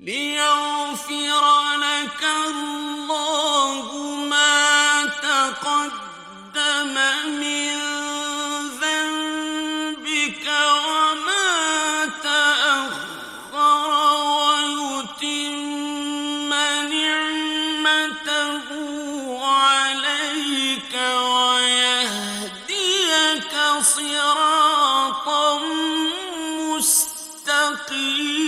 ليغفر لك الله ما تقدم من ذنبك وما تأخر ويتم نعمته عليك ويهديك صراطا مستقيما.